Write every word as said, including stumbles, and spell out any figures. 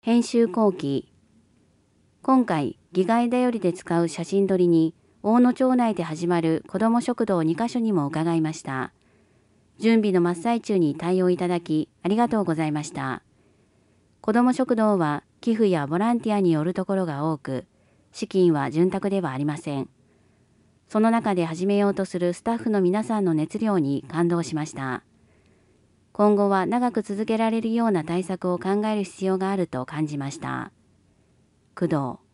編集後期。今回、議外だよりで使う写真撮りに、大野町内で始まる子ども食堂にカ所にも伺いました。準備の真っ最中に対応いただき、ありがとうございました。子ども食堂は寄付やボランティアによるところが多く、資金は潤沢ではありません。その中で始めようとするスタッフの皆さんの熱量に感動しました。今後は長く続けられるような対策を考える必要があると感じました。工藤